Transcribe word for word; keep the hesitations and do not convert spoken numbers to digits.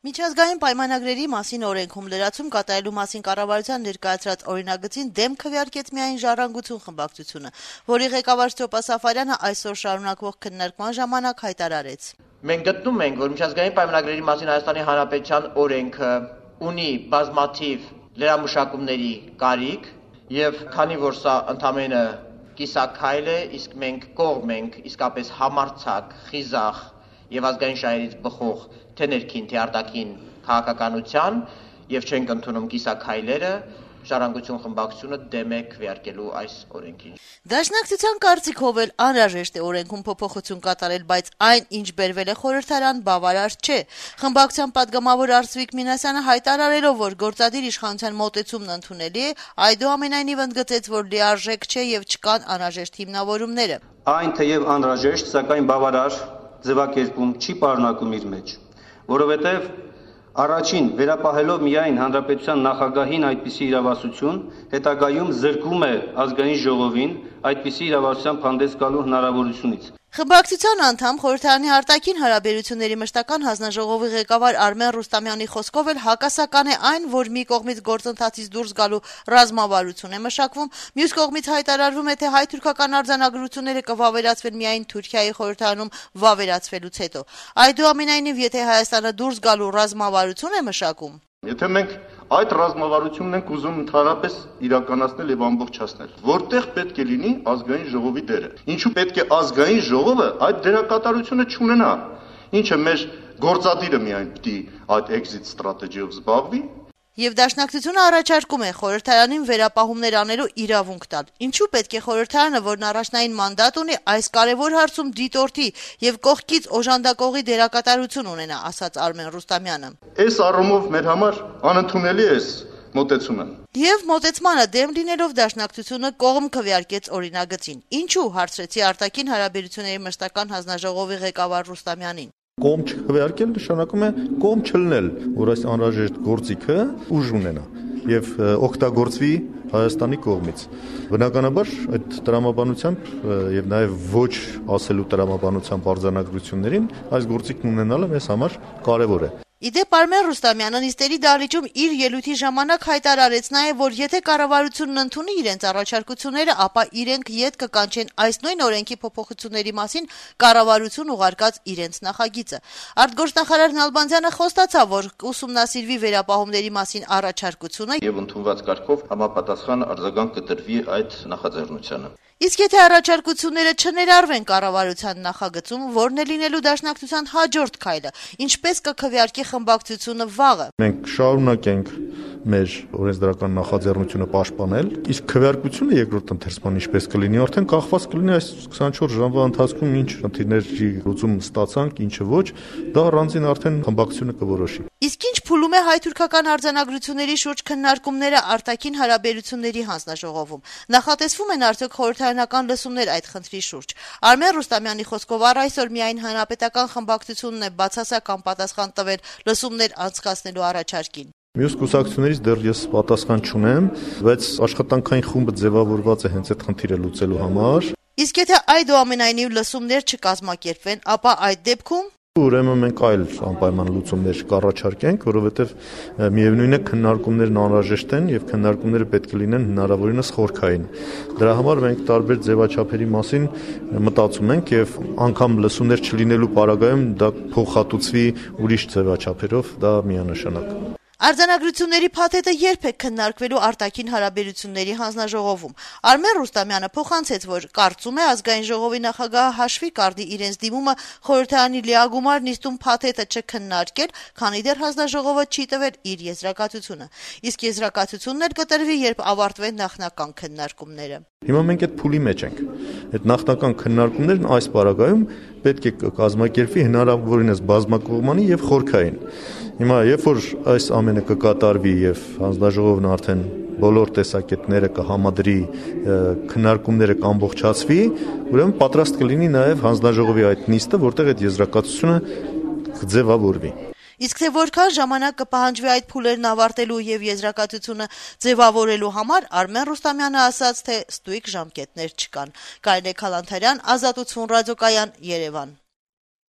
Միջազգային պայմանագրերի մասին օրենքում լրացում կատարելու մասին կառավարության ներկայացրած օրինագծին դեմ քվեարկեց միայն Ժառանգություն խմբակցությունը, որի ղեկավար Ստյոպա Սաֆարյանը այսօր շարունակվող քննարկման ժամանակ հայտարարեց. Մենք գտնում ենք, որ միջազգային պայմանագրերի մասին Հայաստանի Հանրապետության օրենքը ունի բազմաթիվ լրամշակումների կարիք եւ քանի որ սա ընդամենը կիսաքայլ է, իսկ մենք կողմ ենք իսկապես համարձակ, խիզախ եւ ազգային շահերից բխող թե ներքին, թե արտաքին քաղաքականության եւ չենք ընդունում կիսաքայլերը, Ժառանգություն խմբակցությունը դեմ է քվեարկելու այս օրենքին։ Դաշնակցության կարծիքով էլ անհրաժեշտ է օրենքում փոփոխություն կատարել, բայց այն, ինչ բերվել է խորհրդարան, բավարար չէ։ Խմբակցության պատգամավոր Արծվիկ Մինասյանը հայտարարելով, որ գործադիր իշխանության մոտեցումն ընդունելի է, այդուամենայնիվ ընդգծեց, որ լիարժեք չէ եւ չկան անհրաժեշտ հիմնավորումները։ Այն թեև անհրաժեշտ, սակայն բավարար ձևակերպում չի պարունակում իր մեջ, որովհետեւ Առաջին վերապահելով միայն հանրապետության նախագահին այդպիսի իրավասություն, հետագայում զրկում է ազգային ժողովին այդպիսի իրավասության հանդես գալու հնարավորությունից։ Խմբակցության անդամ խորհրդարանի արտաքին հարաբերությունների մշտական հանձնաժողովի ղեկավար Արմեն Ռուստամյանի խոսքով էլ հակասական է այն, որ մի կողմից գործընթացից դուրս գալու ռազմավարություն է մշակվում, մյուս կողմից հայտարարվում է, թե հայ-թուրքական արձանագրությունները կվավերացվեն միայն Թուրքիայի խորհրդարանում վավերացվելուց հետո։ Այդուամենայնիվ, եթե Հայաստանը դուրս գալու ռազմավարություն է մշակում, Եթե մենք այդ ռազմավարությունն ենք ուզում ընդհանրապես իրականացնել եւ ամբողջացնել, որտեղ պետք է լինի ազգային ժողովի դերը։ Ինչու պետք է ազգային ժողովը այդ դերակատարությունը չունենա։ Ինչը մեր գործադիրը միայն պիտի այդ exit strategy-ով զբաղվի։ Եվ դաշնակցությունը առաջարկում է խորհրդարանին վերապահումներ անելու իրավունք տալ։ Ինչու պետք է խորհրդարանը, որն առաջնային մանդատ ունի, այս կարևոր հարցում դիտորդի եւ կողքից օժանդակողի դերակատարություն ունենա, ասաց Արմեն Ռուստամյանը։ Այս առումով մեր համար անընդունելի է մոտեցումը։ Եվ մոտեցմանը դեմ լինելով դաշնակցությունը կողմ քվեարկեց օրինագծին։ Ինչու հարցրեցի արտաքին հարաբերությունների մշտական հանձնաժողովի ղեկավար Ռուստամյանին։ Կողմ չքվեարկել նշանակում է կողմ չլնել, որ այս անհրաժեշտ գործիքը ուժ ունենա եւ օգտագործվի Հայաստանի կողմից։ Բնականաբար այդ տրամաբանությամբ եւ նաեւ ոչ ասելու տրամաբանությամբ արձանագրություններին այս գործիքն ունենալը մեզ համար կարեւոր է։ Իդեպ Արմեն Ռուստամյանը նիստերի դահլիճում իր ելույթի ժամանակ հայտարարեց նաև, որ եթե կառավարությունն ընդունի իրենց առաջարկությունները, ապա իրենք ետ կկանչեն այս նույն օրենքի փոփոխությունների մասին կառավարություն ուղարկած իրենց նախագիծը։ Արտգործնախարար Նալբանդյանը խոստացավ, որ կուսումնասիրվի վերապահումների մասին առաջարկությունը եւ ընդունված կարգով համապատասխան արձագանք կտրվի այդ նախաձեռնությանը։ Իսկ եթե առաջարկությունները չներառվեն կառավարության նախագծում, որն է լինելու դաշնակցության հաջորդ քայլը, ինչպես կքվեարկի խմբակցությունը վաղը։ Մենք շարունակենք մեր օրենսդրական նախաձեռնությունը պաշտպանել, իսկ քվեարկությունը երկրորդ ընթերցման ինչպես կլինի, արդեն կախված կլինի այս քսանչորս ժամվա ընթացքում ինչ խնդիրների լուծում ստացանք, ինչը ոչ, դա առանձին արդեն խմբակցությունը կորոշի։ Իսկ ինչ փուլում է հայ-թուրքական արձանագրությունների շուրջ քննարկումները արտաքին հարաբերությունների հանձնաժողովում։ Նախատեսվում են արդյոք խորհրդարանական լսումներ այդ խնդրի շուրջ։ Արմեն Ռուստամյանի խոսքով առ այսօր միայն հանրապետական խմբակցությունն է բացասական պատասխան տվել լսումներ անցկացնելու առաջարկին։ Մյուս կուսակցություններից դեռ ես պատասխան չունեմ, բայց աշխատանքային խումբը ձևավորված է հենց այդ խնդիրը լուծելու համար։ Իսկ եթե այդուամենայնիվ լսումներ չկազմակերպվեն, ապա այդ դեպքում Ուրեմն մենք այլ անպայման լուծումներ կառաջարկենք, որովհետև միևնույն է քննարկումներն անհրաժեշտ են եւ քննարկումները պետք է լինեն հնարավորինս խորքային։ Դրա համար մենք տարբեր ձևաչափերի մասին մտածում ենք եւ անգամ լսումներ չլինելու պարագայում դա փոխհատուցվի ուրիշ ձևաչափերով, դա միանշանակ։ Արձանագրությունների փաթեթը երբ է քննարկվելու արտաքին հարաբերությունների հանձնաժողովում։ Արմեն Ռուստամյանը փոխանցեց, որ կարծում է ազգային ժողովի նախագահը հաշվի կառնի իրենց դիմումը խորհրդարանի լիագումար նիստում փաթեթը չքննարկել, քանի դեռ հանձնաժողովը չի տվել իր եզրակացությունը։ Իսկ եզրակացությունն էլ կտրվի, երբ ավարտվեն նախնական քննարկումները։ Հիմա մենք այդ փուլի մեջ ենք։ Այդ նախնական քննարկումներն այս պարագայում պետք է կազմակերպվի հնարավորինս բազմակողմանի եւ խորքային։ Հիմա երբ որ այս ամենը կկատարվի եւ հանձնաժողովն արդեն բոլոր տեսակետները կհամադրի, քննարկումները կամբողջացվի, ուրեմն պատրաստ կլինի նաեւ հանձնաժողովի այդ նիստը, որտեղ այդ եզրակացությունը կձևավորվի։ Իսկ թե որքան ժամանակ կպահանջվի այդ փուլերն ավարտելու եւ եզրակացությունը ձևավորելու համար, Արմեն Ռուստամյանը ասաց, թե ստույգ ժամկետներ չկան։ Կարինե Քալանթարյան, Ազատություն ռադիոկայան, Երևան։